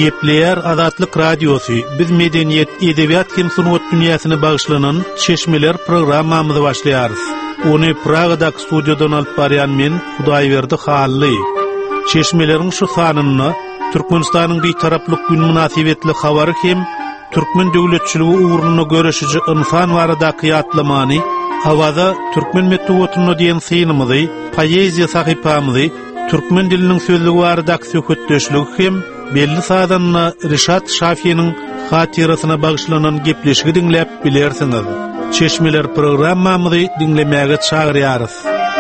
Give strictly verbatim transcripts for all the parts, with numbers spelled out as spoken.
Gepleyer Azatlyk Radiosu biz medeniyet, edebiyat hem sunut dünýäsyna bagışlanan Çeşmeler programmamyzy başlaýarys. Onu Praga'dak studiodan alyp barýan men Hudaýberdi Hally. Çeşmelerin şu sanyny Türkmenistanyň bir taraplyk gün münasibetli habary hem Türkmen döwletçiligi uğruna görüşüji insan baradaky ýatlamany, hawada Türkmen metduwatyny diýen synymyzy, poeziýa sahypamyzy, Türkmen diliniň sözlügi baradaky söhbetdeşligi hem belli sadanna Rişat Şafiýanyň hatirasyna bagışlanan gepleşigi dinläp bilersiňiz. Çeşmeler programmamyzy dinlemäge çagyrýarys.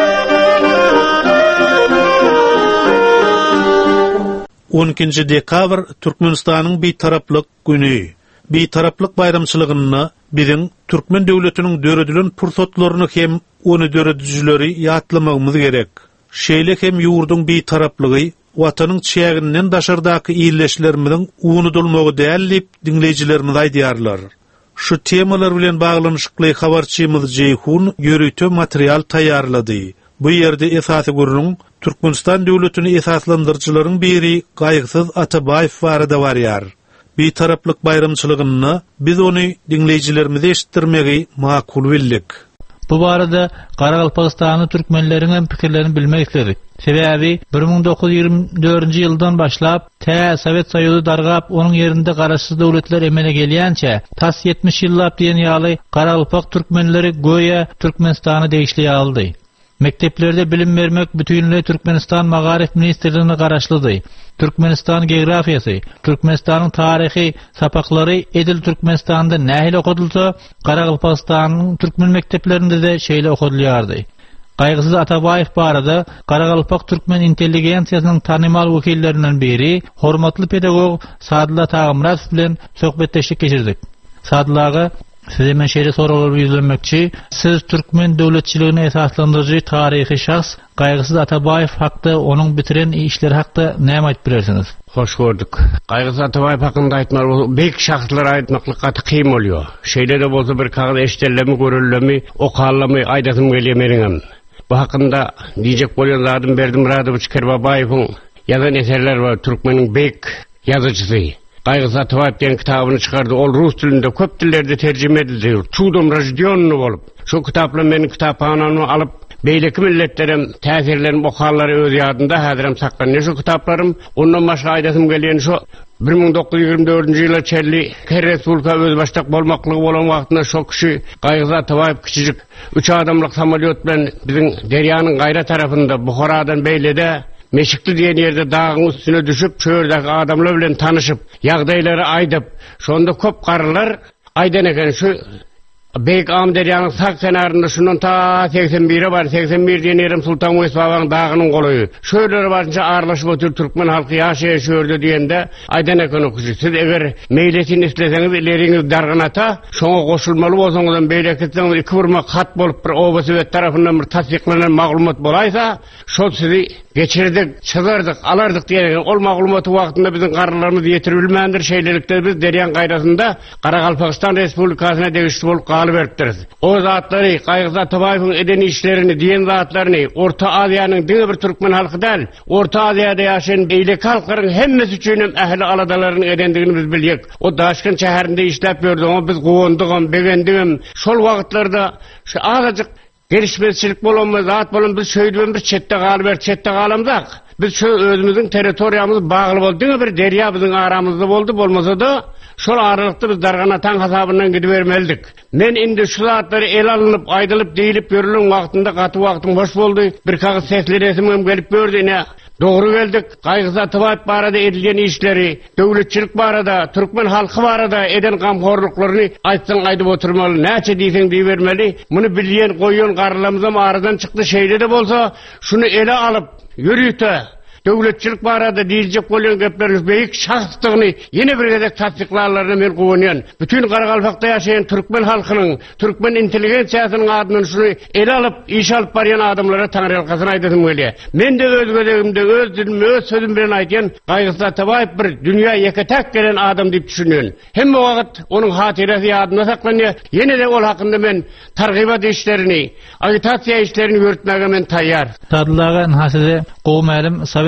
on ikinji dekabr Türkmenistanyň bir taraplyk güni. Bir taraplyk bayramçylygyny biziň Türkmen döwletiniň döredilen pursatlaryny hem onu döredüjileri ýatlamagymyz gerek. Şeýle hem ýurduň bir taraplygy watanyň çäginden daşardaky ýerleşlerimiziň unudulmagy däl diýip dinleýijilerimiz aýdýarlar. Şu temalar bilen baglanyşykly habarçymyz Jeyhun ýörüte material taýýarlady. Bu ýerde esasy gurulun Türkmenistan döwletini esaslandyrjylaryň biri Gaýgysyz Atabaýew barada barýar. Bir taraplyk bayramçylygyny biz ony dinleýijilerimize eşitdirmegi makul bildik. Bu barada Garagalpagystany türkmenleriň pikirlerini bilmek istedik. Sebäbi bir ming dokuz yüz ýygrimi dördünji ýyldan başlap tä Sowet Soýuzy dargap onuň ýerinde garaşsyz döwletler emele gelýänçe tas ýetmiş ýyllap diýen ýaly Garagalpak türkmenleri goýa Türkmenistany değişli aldy. Mekteplerde bilim vermek bütünlüğü Türkmenistan Magarif Ministerliğine garaşlıdy. Türkmenistan geografiýasy, Türkmenistanyň taryhy sapaklary edil Türkmenistanda nähili okudulsa, Garagalpagystanyň türkmen mekteplerinde de şeýle okudylýardy. Gaýgysyz Atabaýew barada Garagalpak türkmen intelligensiýasynyň tanymal wekillerinden biri, hormatly pedagog Sadyla Tagymrazow bilen söhbetdeşlik geçirdik. Sadylaga size men şeýle soralar ýüzlenmekçi, siz Türkmen döwletçiligini esaslandyrjy taryhy şahs Gaýgysyz Atabaýew hakda onuň bitiren işleri hakda näme aýtyp berersiňiz? Hoş gördük. Gaýgysyz Atabaýew hakynda aýtmak beýik şahslar aýtmaklyka kym bolýar. Şeýle de bolsa bir kagaz eşitellemi, görüllemi, okanlamy aýdatym gelýär meniňem. Bu hakynda diýjek bolýan zadym berdim Radoviç Kerbabaýewiň ýazan eserler bar, Türkmeniň beýik ýazyjysy. Gaýgysyz Atabaýew diýen kitabyny çykardy. Ol rus dilinde köp dillerde terjime edildi. Çudum rajdiyonny bolup. Şu kitapla meniň kitaphanamy alyp beýleki milletlerem täsirlerini okanlary öz ýadynda häzirem saklan. Ne şu kitaplarym ondan başga aýdatym gelýän şu bir ming dokuz yüz ýygrimi dördünji ýyla çelli Respublika öz başdak bolmaklygy bolan wagtynda şo kişi Gaýgysyz Atabaýew kiçijik üç adamlyk samolyot bilen biziň derýanyň gaýra tarapynda Buharadan beýlede Meşikli diýen ýerde dağın üstüne düşüp, çördäki adamlar bilen tanışyp, ýagdaýlary aýdyp, şonda köp garrylar aýdan eken şu Beýik Am derýanyň sak kenarynda şundan ta seksen bire bar, seksen bir diýen ýerim Sultan Muýsabaň dagynyň goloýy. Şöýleri barınça arlaşyp otur türkmen halky ýaşaýar şöýerde diýende aýdan eken okuşy. Siz eger meýletini isleseňiz, ileriňiz dargynata, şoňa goşulmaly bolsaňyz, beýleketiniň iki burma kat bolup bir Obasowet tarapyndan bir tasdiklanan maglumat bolaýsa, şol sizi geçirdik, çyzardyk, alardyk diýen ol maglumaty wagtynda biziň garrylarymyz ýetirip bilmändir. Şeýlelikde biz derýan gaýrasynda Garagalpakstan Respublikasyna degişli bolup galyp beripdiz. O zatlary Gaýgysyz Atabaýewiň eden işlerini, diýen zatlaryny Orta Aziýanyň diňe bir türkmen halky däl, Orta Aziýada ýaşaýan beýlek halklaryň hemmesi üçin ähli aladalaryny edendigini biz biljek. O Daşkyn şäherinde işläp berdi, ama biz gowandygam, begendigim. Şol wagtlarda şu azagyk gelişmezçilik bolanma zat bolan biz şöýdülen bir çetde galyp ber, çetde galamdak. Biz şu özümüziň territoriýamyzy bagly boldy, bir derýa biziň aramyzda boldy, bolmasa da şol aralykda biz darganatan hasabyndan gidibermeldik. Men indi şu zatlary el alınıp, aýdylyp, diýilip görülen wagtynda gaty wagtym boş boldy. Bir kagaz sesli resimim gelip berdi. Ne dogry geldik. Gaýgysyz Atabaýew barada edilýän işleri, döwletçilik barada, türkmen halky barada eden gamhorluklaryny aýtsaň aýdyp oturmaly. Näçe diýseň diýbermeli. Muny bilýän, goýýan garrylarymyzam aradan çykdy. Şeýle de bolsa, şunu ele alyp, ýürüýte. Döwletçilik barada diýiljek bolan gepleri beýik şahslygyny ýene bir gezek tasdiklarlaryny men gowanýan. Bütün Garagalpakda ýaşaýan türkmen halkynyň, türkmen intelligensiýasynyň adyny şunu ele alyp, iş alyp barýan adamlara taňrylykasyny aýdym gelýär. Men de öz gözegimde, öz dilimi, öz sözüm bilen aýdýan Gaýgysyz Atabaýew bir dünýä ýeketek gelen adam diýip düşünýän. Hemme wagt onuň hatyrasy ýadyna saklanýar. Ýene de ol hakynda men targybat işlerini, agitasiýa işlerini ýürütmäge men taýýar. Tadylaga hasede gowmaýlym Sowet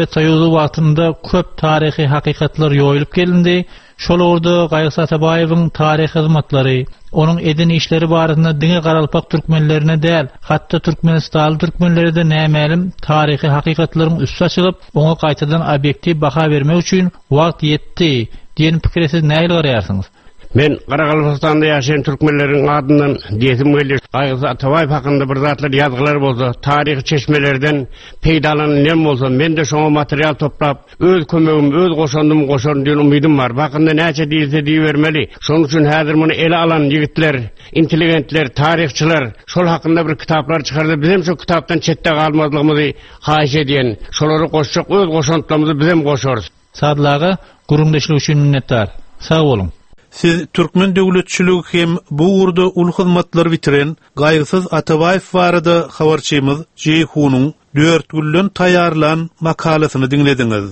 Sovet Soýuzy wagtynda köp taryhy hakykatlar ýoýulyp gelindi. Şol orada Gaýsy Atabaýewiň taryh hyzmatlary, onuň edin işleri barasynda diňe garalpak türkmenlerine däl, hatda Türkmenistan türkmenleri de nämelim taryhy hakykatlaryň üstü açylyp, oňa gaýtadan obyektiv baha bermek üçin wagt ýetdi diýen pikirde siz näme garaýarsyňyz? Men Qaraqalpaqstanda ýaşaýan türkmenleriň adyndan diýesim gelir. Gaýsy Atabaýew hakynda bir zatlar ýazgylar bolsa, taryhy çeşmelerden peýdalanan nem bolsa, men de şoňa material toplap, öz kömegim, öz goşandym goşan diýen umydym bar. Bakynda näçe diýilse diýermeli. Şonuň üçin häzir muny ele alan ýigitler, intelligentler, taryhçylar şol hakynda bir kitaplar çykardy. Bizim şu kitapdan çetde galmazlygymyzy haýyş edýän, şolary goşjak öz goşantlarymyzy bizim goşarys. Sadlaga gurumdaşlyk üçin minnetdar. Sag bolun. Siz Türkmen döwletçiligi hem bu urda ul hyzmatlar bitiren Gaýsy Atabaýew barada habarçymyz Jeyhunyň dört güllen taýýarlan makalasyny dinlediňiz.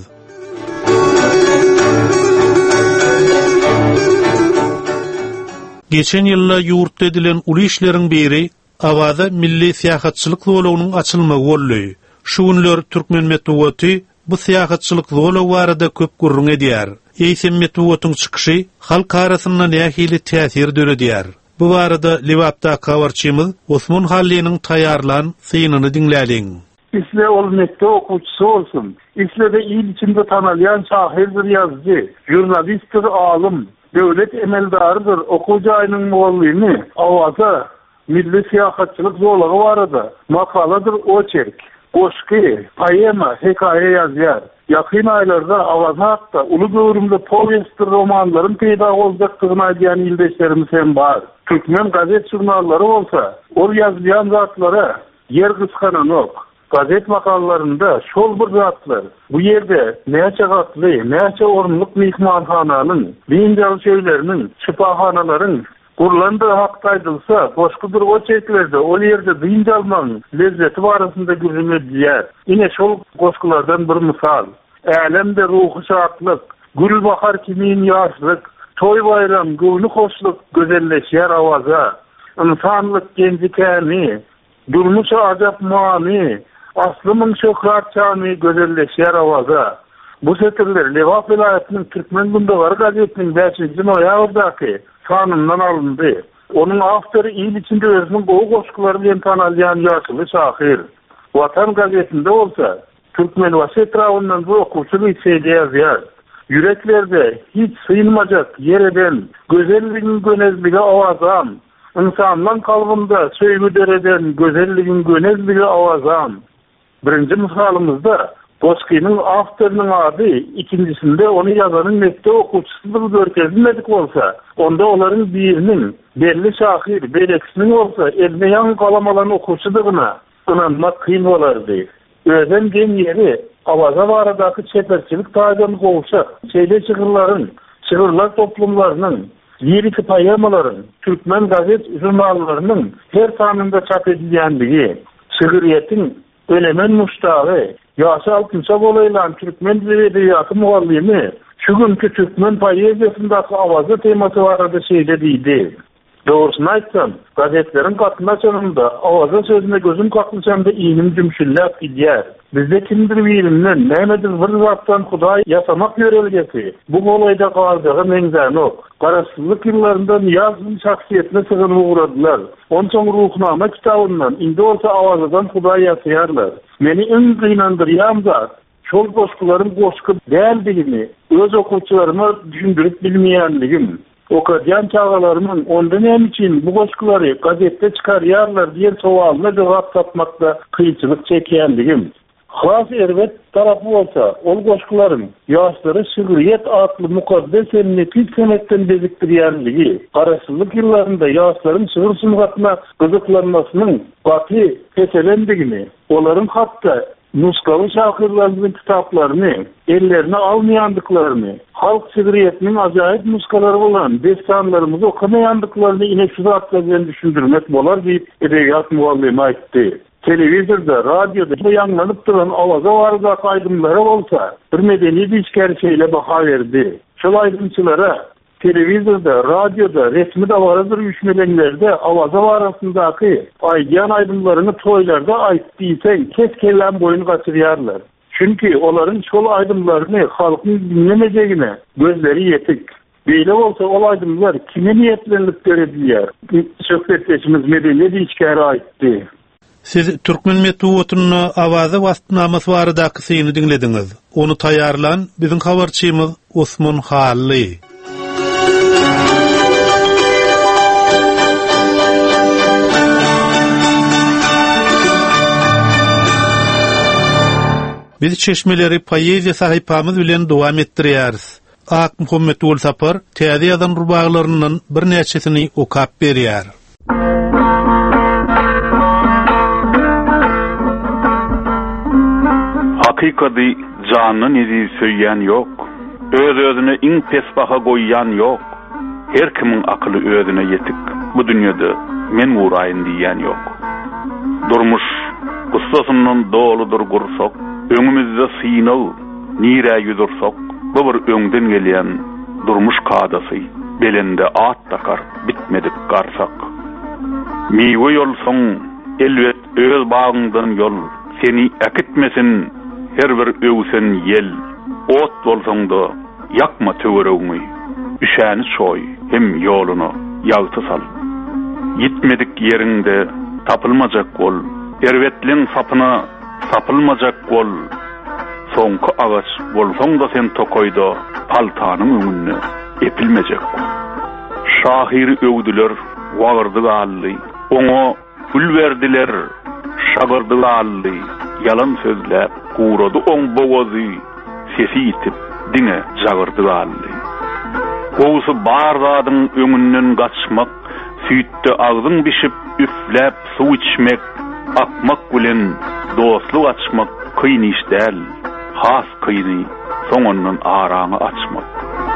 Geçen ýylda ýurtda edilen uly işleriň biri Awaza milli syýasatçylyk zolawynyň açylmagy boldy. Şu günler Türkmen metbuaty bu syýasatçylyk zolawy barada köp gurrun edýär. Eýsem metbuatyň çykyşy halk arasynda nähili täsir döredýär. Bu barada Liwapda habarçymyz Osman Hallinyň taýýarlan synyny dinlädiň. İsle ol mekde okuwçysy bolsun. İsle de il içinde tanalyan şahirdir, ýazgy, jurnalistdir, alim, döwlet emeldarydyr, okuwjy aýynyň mugallymy, Awaza milli syýasatçylyk zolagy barada makaladyr, oçerk, goşky, poema, hekaýe ýazýar. Yakın aylarda Awaza hakda uly böwrümde powestler, romanlaryň peýda boljakdygyny aýdýan ildeşlerimiz hem bar. Türkmen gazet jurnallary bolsa, ol ýazýan zatlara yer gysganan ok. Gazet makallalarında şol bir zatlar bu ýerde näçe gatly, näçe orunluk mehmanhananyň, biňjal şeýleriniň, şipahanalaryň gurlandy hakda aýdylsa, boşky bir goçeklerde ol ýerde biňjalmaň lezzeti barasynda güzümedýär. Ine şol goşkylardan bir misal. Älemde ruhy şatlyk, gül bahar kimin ýaşlyk, toy bayram, göwnü hoşluk gözelleşýär Awaza. İnsanlyk gençlikäni, durmuşa ajap many, aslymyň şöhrat çany gözelleşýär Awaza. Bu setirler Liwap vilayatynyň Türkmen Gündegari gazetiniň beşinji noýabrdaky sanyndan alındy. Onun awtory il içinde özüniň gowy goşgulary bilen tanalýan ýaşly şahir. Watan gazetinde bolsa, Türkmen Wasetrawynyň bu okuwçy liseýde ýazýar. Yüreklerde hiç sığınmajak ýerden gözelligiň gönezligi Awazam. İnsanlaryň kalbynda söýgü dereden gözelligiň gönezligi Awazam. Birinji misalymyzda Goşkynyň awtorynyň ady, ikincisinde onu ýazanyň mekde okuwçysydyr görkezilmedik bolsa, onda olaryň biriniň belli şahir, berekisiniň bolsa, eline ýan galam alan okuwçydygyna ynanmak kyn bolardy. Özen gen ýeri Awaza baradaky çeperçilik taýdan gowşak, şeýle çygyrylaryň, çygyrylar toplumlarynyň, lirik poemalaryň, Türkmen gazet jurnallarynyň her sanynda çap edilýändigi, şygyryýetin önemen muştagy, ýaşy altynça bolaýlan Türkmen dili edebiýaty mugallymy şu günkü Türkmen poeziýasyndaky Awaza temasy barada şeýle diýdi. Doğrusyny aýtsam, gazetleriň gatyna çanynda Awaza sözüne gözüm kaklyçanda iňim jümşüllap gidýär. Bizde kimdir bilimden, nämedir bir zatdan Hudaý ýasamak ýörelgesi. Bu bolaýda galdygy meňzäni ok. Garaşsyzlyk ýyllaryndan ýazgyň şahsiýetine sığynyp uradylar. Onçoň ruhnama kitabyndan indi bolsa Awazadan Hudaý ýasaýarlar. Meni iň gynandyrýan zat şol goşgularyň goşky däldigini öz okuwçylaryma düşündirip bilmeýänligim. Okadyan çağalarımın onda nem için bu goşkulary gazetde çykarýarlar diýen sowalyna jogap tapmakda kıyçılık çekýändigim. Has erwet tarapy bolsa, ol goşkularyň ýaşlary şygyryýet atly mukaddes nefis senetden bezikdirýänligi, garaşsyzlyk ýyllarynda ýaşlaryň şygyr sungatyna gyzyklanmasynyň gaty peselendigini, olaryň hatda nuskaly şahirleriň kitaplaryny ellerine almaýandyklaryny, halk şygyryýetiniň ajaýyp nuskalary bolan destanlarymyzy okamaýandyklaryny ine şu zatla bilen düşündirmek bolar diýip edebiýat mugallymy aýtdy. Televizorda, radioda ýanlanyp duran Awaza baradaky aýdymlary bolsa, bir medeni diýişgär şeýle baha berdi. Şol aýdymçylara televizorda, radioda, resmi de baradyr üşmelenlerde Awaza barasyndaky aýdýan aýdymlaryny toýlarda aýtdyýsan kes kellen boyun gaçyrýarlar. Çünkü onların şol aydımlarını halkın dinlemeyeceğine gözleri yetik. Böyle olsa ol aydımlar kime niyetlenip görebiliyor? Söhbetleşimiz medeniyet içkere aitti. Siz Türkmen Metuwatuna awaza wastnamasy baradaky syny dinlediňiz. Onu tayarlan bizim habarçymyz Osman Hally. Biz çeşmeleri poeziya sahypamyz bilen dowam etdirýäris. Ak Muhammed Ul Sapar täze ýazan rubaglaryndan bir näçesini okap berýär. Hakykady janyny nezi söýýän ýok. Öz özüne iň pesbaha goýýan ýok. Her kimiň akyly özüne ýetik. Bu dünýede men guraýyn diýen ýok. Durmuş gussasynyň doludur gursok, öňümizde synaw, nire ýüzürsok, bu bir öňden gelýän durmuş kadasy, belinde at takar, bitmedik garsak. Miwe ýolsoň, elbet öz bagyňdan ýol, seni akitmesin her bir öwsen yel. Ot bolsaň da yakma töweregiňi, üşäni şoý, hem ýoluny ýagty sal. Gitmedik ýerinde tapylmajak bol, erwetliň sapyna sapylmajak bol. Soňky agaç bolsaň da sen tokoýda paltanyň öňünde epilmejek. Şahyr öwdüler, wagyrdy gally, oňa gül berdiler, şagyrdy gally, yalan sözläp gurady oň bogazy, sesi ýitip diňe jagyrdy gally. Gowsy bar zadyň öňünden gaçmak, süýtde agzyň bişip üfläp suw içmek, akmak bilen dostluk açmak kyn iş däl. Has kıyını, soňundan araňy açmak.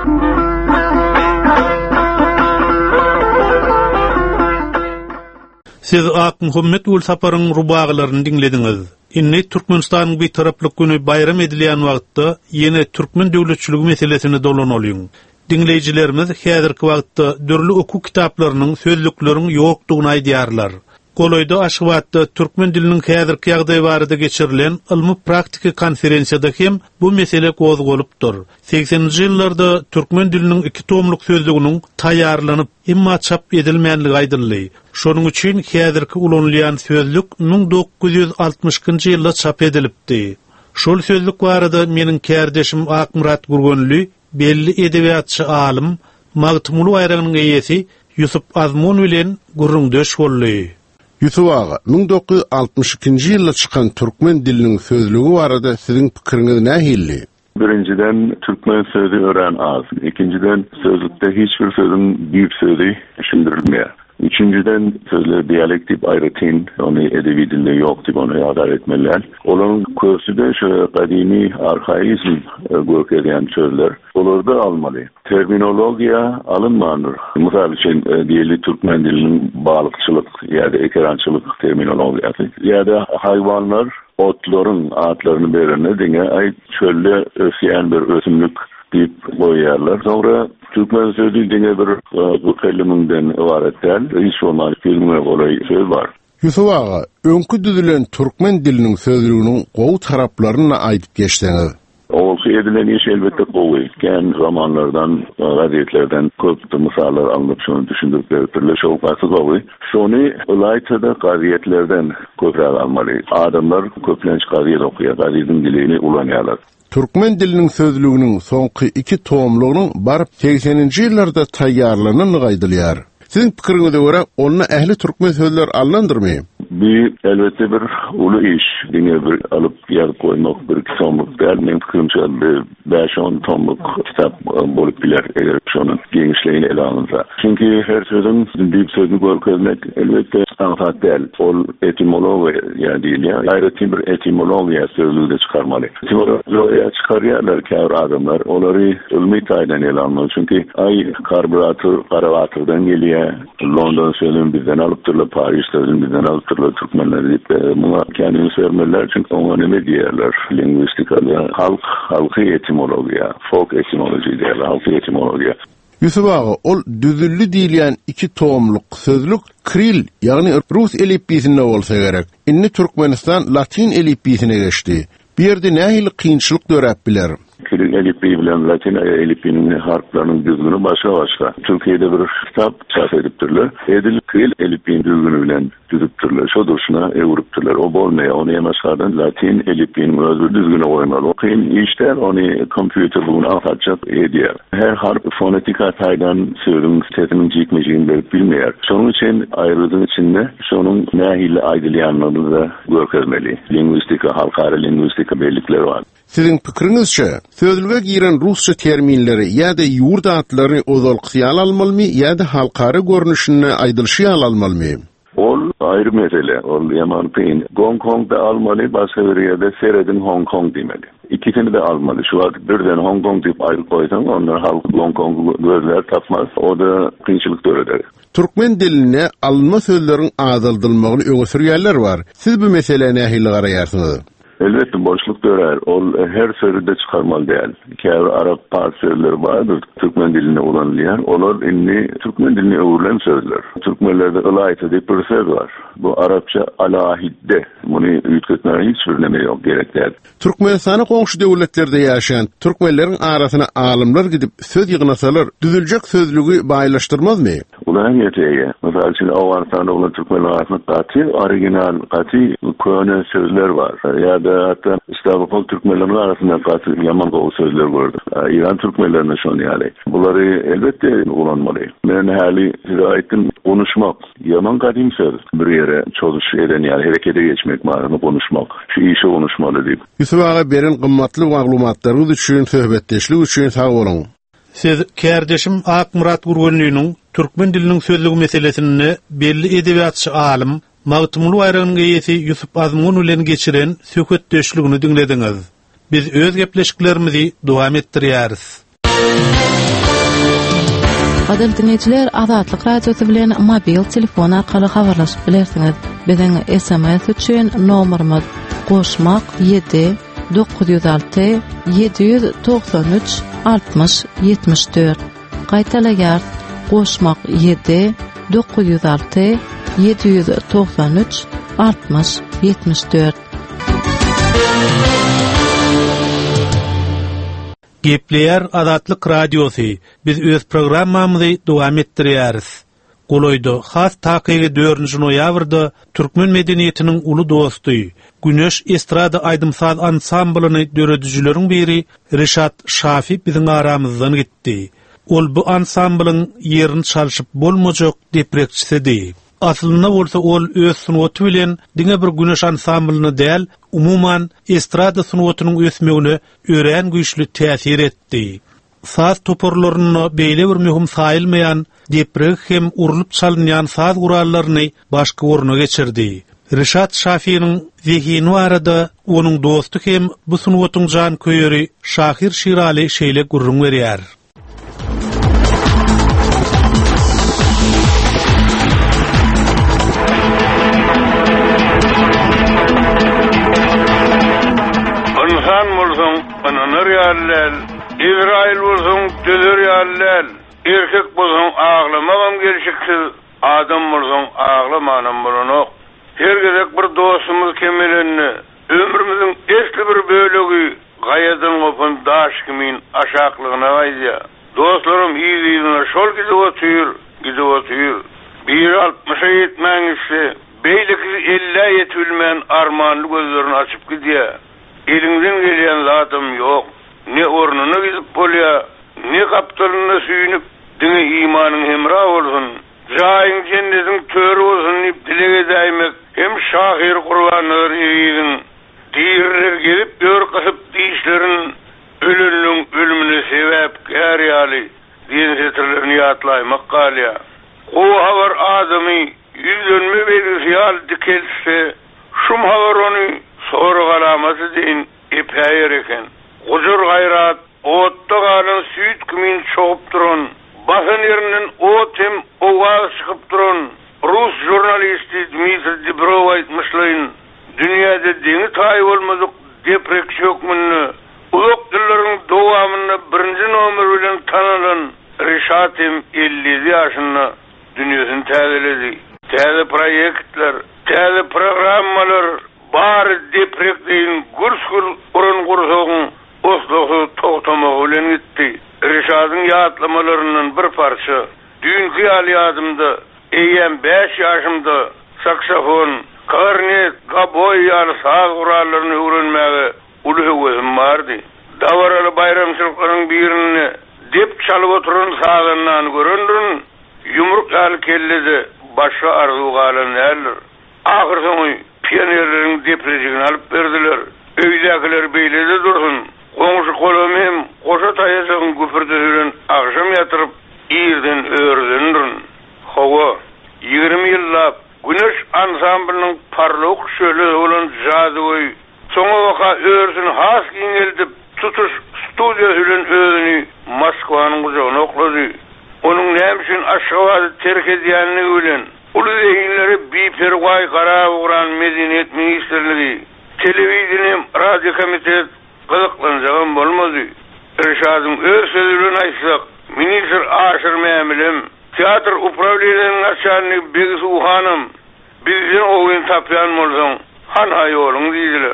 Siz Ak Muhammed Ul Saparyň rubaglaryny dinlediňiz. Inni Türkmenistanyň bir taraplyk güni bayram edilýän wagtda ýene türkmen döwletçiligi meselesini dolanalýyň. Dinleýijilerimiz häzirki wagtda dörli oku kitaplarynyň sözlükleriniň ýokdugyny aýdýarlar. Goloyda Aşgabatda türkmen diliniň häzirki ýagdaýy barada geçirilen ilmi praktiki konferensiýada hem bu mesele gozgolypdyr. sekseninji ýyllarda türkmen diliniň iki tomluk sözlüginiň taýýarlanyp, emma çap edilmänligi aýdyldy. Şonuň üçin häzirki ulanylýan sözlük ming dokuz ýüz altymyşynjy ýylda çap edilipdi. Şol sözlük barada meniň kärdeşim Akmurat Gurgonly, belli edebiýatçy alim, Magtymulu aýragynyň eýesi Ýusup Azmun bilen gurrundeş boldy. Yusuf ağa, ming dokuz ýüz altymyş ikinji ýylda çykan türkmen diliniň sözlügi barada siziň pikiriňiz nähilli? Birinciden Türkmen sözü öğren az. İkinciden sözlükte hiçbir sözün bir sözü düşündürülmüyor. Üçüncüden sözleri diyalektik ayrıtın, onu edebi dilde yok diye onu yadar etmeliler. Onun körsü de şu kadimi arkaizm görk eden sözler. Onları da almalı. Terminologiya alınmanır. Misal için diyeli Türkmen dilinin balıkçılık ya da ekerançılık terminologiyası ya da hayvanlar otların adlarını verenler dine ait çölde ösyen bir ösümlük deyip koyarlar. Sonra Türkmen sözü dine bir bu kelimenden ibaretler. Hiç olmaz filmine kolay söz var. Yusuf ağa, önkü düzülen Türkmen dilinin sözlüğünün qoğu taraplarına ait geçtiğiniz. Olsa edilen iş elbette kovuyor. Gen zamanlardan, vaziyetlerden köp misallar alınıp şunu düşündükleri türlü şovkası kovuyor. Şunu olaytada gaziyetlerden köpler almalı. Adamlar köplenç gaziyet okuyor. Gaziyetin dileğini ulanıyorlar. Türkmen dilinin sözlüğünün sonki iki tohumluğunun barıp sekseninji ýyllarda taýýarlanyny gaýdylýar. Sizin pikiriňize göre onunla ähli türkmen sözler allandyrmy? Bir elbette bir ulu iş. Dine bir alıp yer koymak bir iki tomluk däl. Men pikirimçe beş on tomluk kitap bolup biler eger şonun genişliğini ele alınsa. Çünkü her sözün bir sözünü görkezmek elbette anfat däl. Ol etimologiya yani değil ya. Ayrıca bir etimologiya sözlüğü de çıkarmalı. Etimologiya çıkarıyorlar ki adamlar. Onları ilmi taýdan ele almalı. Çünkü ay karbüratör, karavatırdan geliyor. London sözünü bizden alıptırlar. Paris sözünü bizden alıptırlar. Türkmenler deyip buna kendini söylemeler çünkü ona ne diyorlar lingüistikada halk halkı etimologiya folk etimoloji diyorlar halkı etimologiya. Yusuf ağa ol düzüllü diýilýän iki tohumluk sözlük Kril yani Rus elifbisinde bolsa gerek. Inni Türkmenistan Latin elifbisine geçti. Bir yerde nähili kynçylyk döräp biler. Kirik elipi bilen Latin elipinin harflarının düzgünü başka başka. Türkiye'de bir kitap çap ediptirler. Edil Kıyıl elipinin düzgünü bilen düzüptürler. Şodurşuna evuruptürler. O bolmaya onu yemaşkardan Latin elipinin özür düzgünü koymalı. O kıyın işler onu kompüter bunu afatacak ediyor. Her harf fonetik hataydan sözün sesinin cikmeciğini verip bilmeyer. Sonun için ayrıldığın içinde sonun nahili aydılyanlarını da görkezmeli. Lingüistika, halkara lingüistika bellikleri var. Sizin pikirinizçe, sözlüge giren Rusça terminleri ya da yurt adları ozalqıya almalı ya da halkara görünüşüne aydılşıya almalı mı? Ol ayrı mesele. Ol yaman peyin. Gong Kong da almalı, başka bir yerde seyredin Hong Kong demeli. İkisini de almalı. Şu an birden Hong Kong deyip ayrı koysan onlar halk Hong Kong'u gözler tapmaz. O da kıyınçılık dörer. Türkmen diline alınma sözlerin azaldılmağını öňe sürýärler var. Siz bu mesele nähili garaýarsınız? Elbette boşluk dörer. Ol her sözde çıkarmalı değil. Kâr Arap parçaları vardır. Türkmen diline ulanılayan. Onlar inni Türkmen diline öğrenilen sözler. Türkmenlerde ılayta diye bir söz var. Bu Arapça alahidde. Bunu ütketmeye hiç sürüneme yok. Gerek değil. Türkmenistan'a komşu devletlerde yaşayan Türkmenlerin arasına alimler gidip söz yığınasalar düzülecek sözlüğü baylaştırmaz mı? Ulan yeteğe. Mesela şimdi Afganistan'da olan Türkmenler arasında katı, orijinal katı köhne sözler var. Ya da hatta İstanbul Türkmenlerin arasında katı yaman kolu sözler vardı. İran Türkmenlerine şu an yani. Bunları elbette ulanmalı. Ben hali size aitin konuşmak. Yaman kadim söz. Bir yere çoluş eden yani harekete geçmek manasında konuşmak. Şu işe konuşmalı deyip. Yusuf ağa berin kımmatlı maglumatlarınız üçün, söhbetleşlik üçün sağ olun. Siz kardeşim Ak Murat Gurgunlynyň Türkmen diliniň sözlügi meselesini belli edebiyatçy alim Mawtumul Wayranyň geýesi Yusuf Azmun bilen geçiren söhbetleşligini dinlediňiz. Biz öz gepleşiklerimizi dowam etdirýäris. Adil dinleyijiler, Azatlyk radiosu bilen mobil telefon arkaly habarlaşyp bilersiňiz. Biziň S M S üçin nomerimiz goşmak yedi dokuz yüz altı yedi yüz doksan üç altmış yetmiş dört. Gaýtalaýar goşmak yedi dokuz yüz altı yedi yüz doksan üç altmış yetmiş dört. Gepleýär Azatlyk radiosu. Biz öz programmamyzy dowam etdirýäris. Goloyda has takygy dördünji noýabrda Türkmen medeniýetiniň uly dosty, Güneş Estrada Aýdymsaz ansamblyny döredijileriň biri Reşat Şafi biziň aramyzdan gitdi. Ol bu ansamblın yerini çalyşyp bolmajak deprekçisidi. Aslında bolsa ol öz sunuwaty bilen diňe bir Güneş ansamblyny däl, umuman estrada sunuwatynyň ösmegine ören güýçli täsir etdi. Saz toporlaryny beýle bir möhüm saýylmaýan deprek hem urulup çalynýan saz gurallaryny başga oruna geçirdi. Reşat Şafiýanyň zehini arada onuň dosty hem bu sunuwatyň jan köýeri Şahir Şirali şeýle gurrun berýär. Ananaryaller, İsrail bolsun, döleryaller, erkek bolsun ağlamagam gelişiksiz, adam bolsun ağlamanam bolunok. Hergedek bir dostumuz kemelenni, ömrümizin esli bir bölegi, gayadan gopan daş kimin aşaklygyna gaýdya. Dostlarım iyiliğine şol gidip otyr, gidip otyr. Bir altmışa yetmeňişli, beýleki elle ýetilmän armanly gözlerini açyp gidýär. Elinden gelen zatım yok. Ne ornuna gidip bolya, ne kaptalına süýünüp, dine imanın hemra olsun. Jaýyň cennetin törü olsun deyip dilege daýmak. Hem şahir Kur'anlar eýidin. Diýerler gelip dör kasyp diýişlerin ölünün ölümüne sebäp gärýaly. Diýen setirlerini ýatlaýmak galýa. O habar adamy yüzlenme belgisi ýal dikelse, şum habar onu soru galamasy deyin epäýer eken. Gujur gayrat, otda galan süýt kimin çoğup duran, basın yerinden ot hem owaz çıkıp duran, Rus jurnalisti Dmitri Dibrov aýtmyşlaýyn, dünýäde deňi taýy bolmadyk deprek şökmünni, ulak dillerin dowamyny birinji nomer bilen tanalan Reşat hem elli ýaşynda dünýäsini täzeledi. Täze proýektler, täze programmalar, bar deprek deyin gurskul Rişad'ın ýatlamalaryndan bir parça. Dünkü ýalýadymda eýen beş ýaşymda saksafon, klarnet, gaboy ýaly saz gurallaryny öwrenmäge uly hewesem bardy. Dawaraly bayramçylyklaryň birini dep çalyp oturan sazandan görendin, yumruk ýaly kelledi, başga arzu galan näler. Ahir soňy pionerleriň deprejigini alyp berdiler. Öýdäkiler beýlede dursun. Goňşy kolumem goşa taýasagyň güpürde ýüren agşam ýatyryp ýerden öwründürün. Hawa ýygrimi ýyllap Güneş ansamblının parlak şöyle olan jadywy soňa waka öwrüsün has giňeldip tutuş studiýa hülen özüni Moskwanyň gujagyna oklady. Onuň nämişin aşgabady terk edýänligi bilen uly eýinleri biperway garap uran Medeniýet ministrligi, telewiziýa, radio komitet gyzyklanjagan bolmady. Rişadyň öz sözü bilen aýtsak, ministr Aşyr Mämilim teatr upravleniýanyň açanyny Begsu hanım bizden oýun tapýan bolsaň hana ýoluň diýdiler.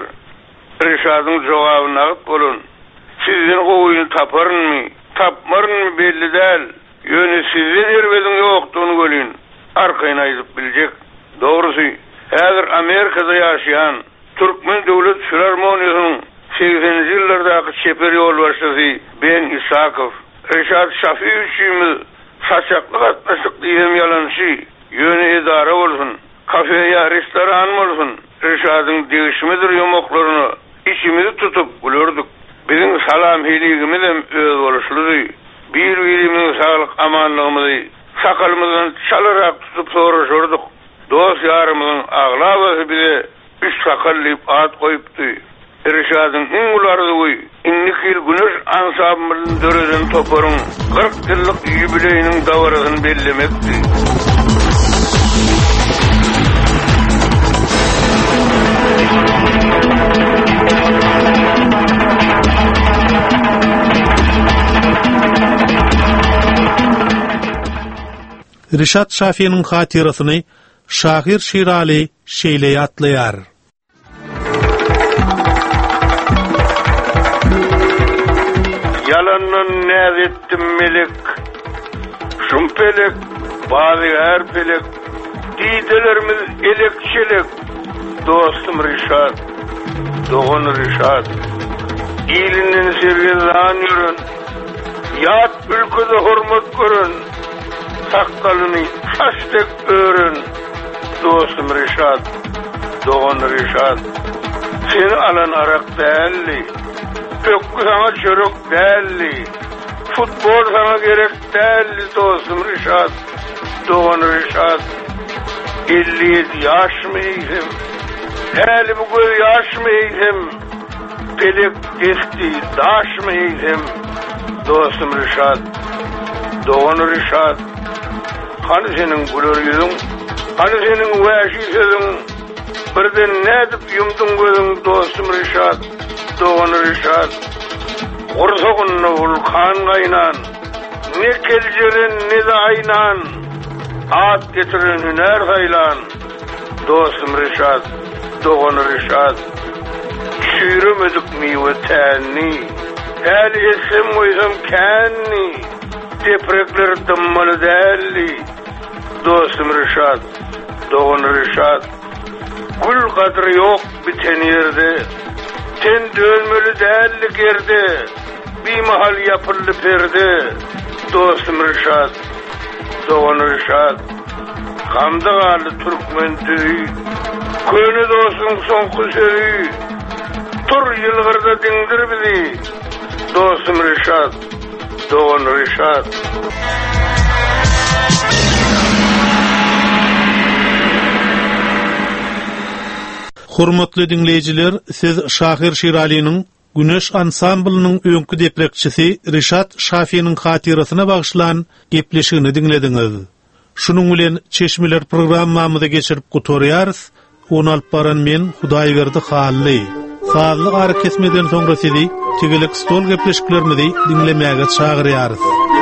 Rişadyň jogabyna agyp bolun. Sizden oýun taparynmy, tapmarynmy belli däl. Ýöne sizden erbediň ýokdugyny görýän. Arkaýyna aýdyp biljek. Dogrusy, häzir Amerikada ýaşaýan Türkmen döwlet filharmoniýasynyň seksenji ýyllardaky çeper ýolbaşçysy Ben Isakow, Rişat Şafiýewiçimiz saçaklyk atnaşyk diýen ýalançy ýöne edara bolsun, kafeýa, restoran bolsun, Rişadyň degişmedir ýomoklaryny içimizi tutup gülerdik. Biziň salam heýligimiz hem öz boluşludy. Bir-birimiň saglyk amanlygymyzy sakalymyzdan çalarak tutup soraşyrdyk. Dost ýarymyň aglabasy bize üç sakallyp at goýupdy. Rişadyň iň ulardy Innikil Güneş ansamblının döreden toparın kırk yıllık yübileyinin davarasını bellemekti. Rişat Şafiýanyň hatirasyny Şahir Şirali şeýle ýatlaýar. Yalanın näz ettim melek, şumpelek, bazı her pelek, diýdelerimiz elekçelek, dostum Rişat, doğun Rişat, ýylynyň sergen zan ýörün, ýat ülkede hormat görün, sakalyny saçdek örün, dostum Rişat, doğun Rişat, seni alan arak dälli, Ökkü sana çörük dälli, futbol sana gerek dälli dostum Rişat, doğan Rişat. elli yedi yaş mıydım, häli bu göz yaş mıydım, pelek geçti daş mıydım, dostum Rişat, doğan Rişat. Hani senin gülür yüzün, hani senin wäşi sözün, birden nädip yumdun gözün dostum Rişat, doğan Rişat. Orsoğunna vulkan gaynan, ne keljerin ne de aynan, at getirin hüner saylan, dostum Rişat, doğan Rişat. Çürümedik miwe tenni, el esim koysam kenni, deprekler dımmalı dälli, dostum Rişat, doğan Rişat. Gül kadri yok biten yerde, sen dönmeli dälli gerde, bir mahal yapıllı perde, dostum Rişat, doğan Rişat. Kamdagalı Türkmen tüy, köni dostum soňky söýü, tur ýylgyrda diňdir bizi, dostum Rişat, doğan Rişat. Hormatly dinleýijiler, siz Şahir Şirali'niň Güneş ansamblının öňkü deprekçisi Rişat Şafiýanyň hatirasyna bagşlan gepleşigini dinlediňiz. Şunun bilen Çeşmeler programmamyza geçirip gutorýarys. Onu alyp baran men Hudaýberdi Hally. Sazly gary kesmeden soňra sizi tegelik stol gepleşiklerimizi dinlemäge çagyrýarys.